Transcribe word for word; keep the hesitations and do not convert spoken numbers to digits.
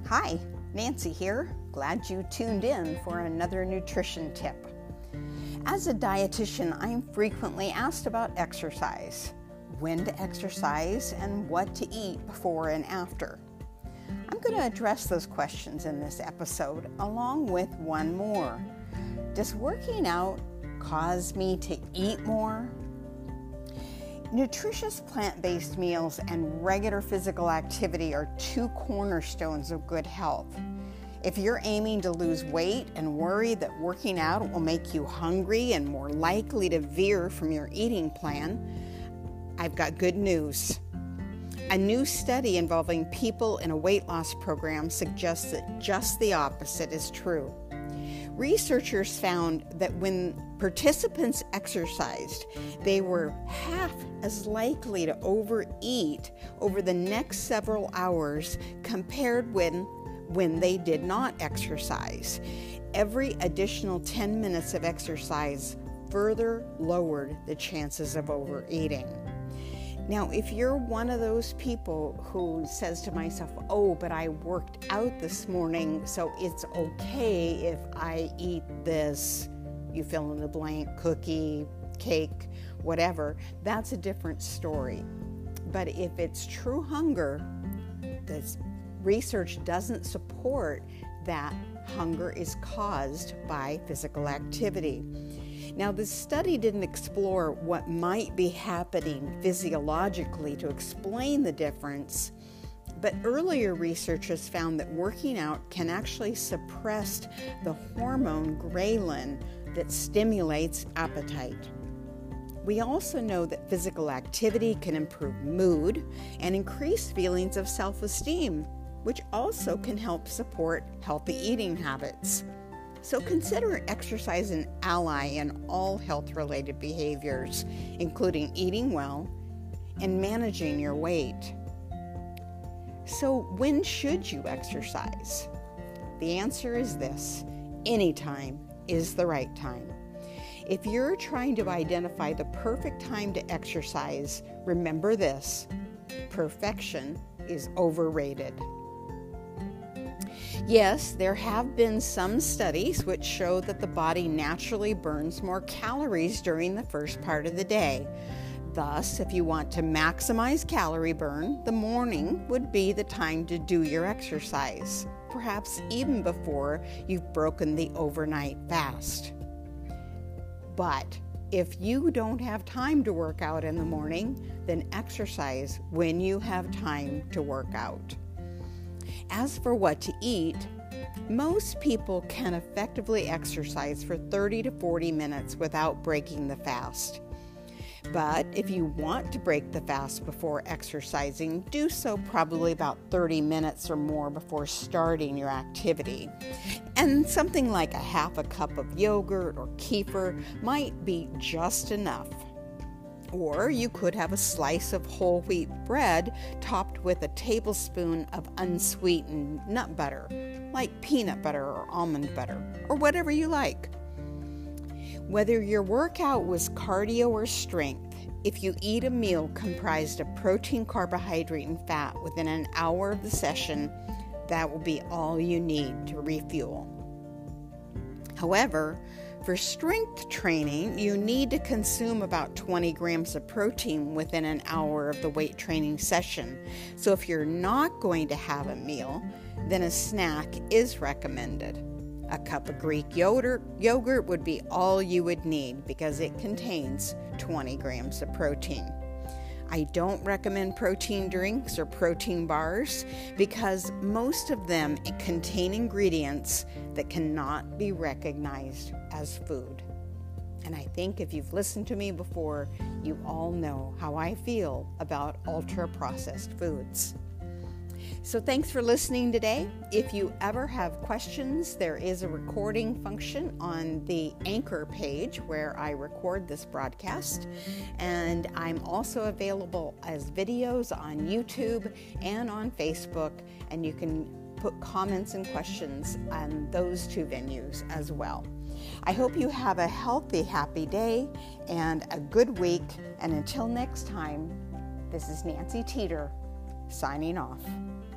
Hi, Nancy here. Glad you tuned in for another nutrition tip. As a dietitian, I'm frequently asked about exercise, when to exercise, and what to eat before and after. I'm going to address those questions in this episode, along with one more. Does working out cause me to eat more? Nutritious plant-based meals and regular physical activity are two cornerstones of good health. If you're aiming to lose weight and worry that working out will make you hungry and more likely to veer from your eating plan, I've got good news. A new study involving people in a weight loss program suggests that just the opposite is true. Researchers found that when participants exercised, they were half as likely to overeat over the next several hours compared when, when they did not exercise. Every additional ten minutes of exercise further lowered the chances of overeating. Now, if you're one of those people who says to myself, oh, but I worked out this morning, so it's okay if I eat this, you fill in the blank, cookie, cake, whatever, that's a different story. But if it's true hunger, the research doesn't support that hunger is caused by physical activity. Now, the study didn't explore what might be happening physiologically to explain the difference, but earlier researchers found that working out can actually suppress the hormone ghrelin that stimulates appetite. We also know that physical activity can improve mood and increase feelings of self-esteem, which also can help support healthy eating habits. So consider exercise an ally in all health-related behaviors, including eating well and managing your weight. So when should you exercise? The answer is this: anytime is the right time. If you're trying to identify the perfect time to exercise, remember this: perfection is overrated. Yes, there have been some studies which show that the body naturally burns more calories during the first part of the day. Thus, if you want to maximize calorie burn, the morning would be the time to do your exercise, perhaps even before you've broken the overnight fast. But if you don't have time to work out in the morning, then exercise when you have time to work out. As for what to eat, most people can effectively exercise for thirty to forty minutes without breaking the fast. But if you want to break the fast before exercising, do so probably about thirty minutes or more before starting your activity. And something like a half a cup of yogurt or kefir might be just enough. Or you could have a slice of whole wheat bread topped with a tablespoon of unsweetened nut butter, like peanut butter or almond butter, or whatever you like. Whether your workout was cardio or strength, if you eat a meal comprised of protein, carbohydrate, and fat within an hour of the session, that will be all you need to refuel. However, for strength training, you need to consume about twenty grams of protein within an hour of the weight training session. So if you're not going to have a meal, then a snack is recommended. A cup of Greek yogurt, yogurt would be all you would need because it contains twenty grams of protein. I don't recommend protein drinks or protein bars because most of them contain ingredients that cannot be recognized as food. And I think if you've listened to me before, you all know how I feel about ultra-processed foods. So thanks for listening today. If you ever have questions, there is a recording function on the Anchor page where I record this broadcast. And I'm also available as videos on YouTube and on Facebook. And you can put comments and questions on those two venues as well. I hope you have a healthy, happy day and a good week. And until next time, this is Nancy Teeter signing off.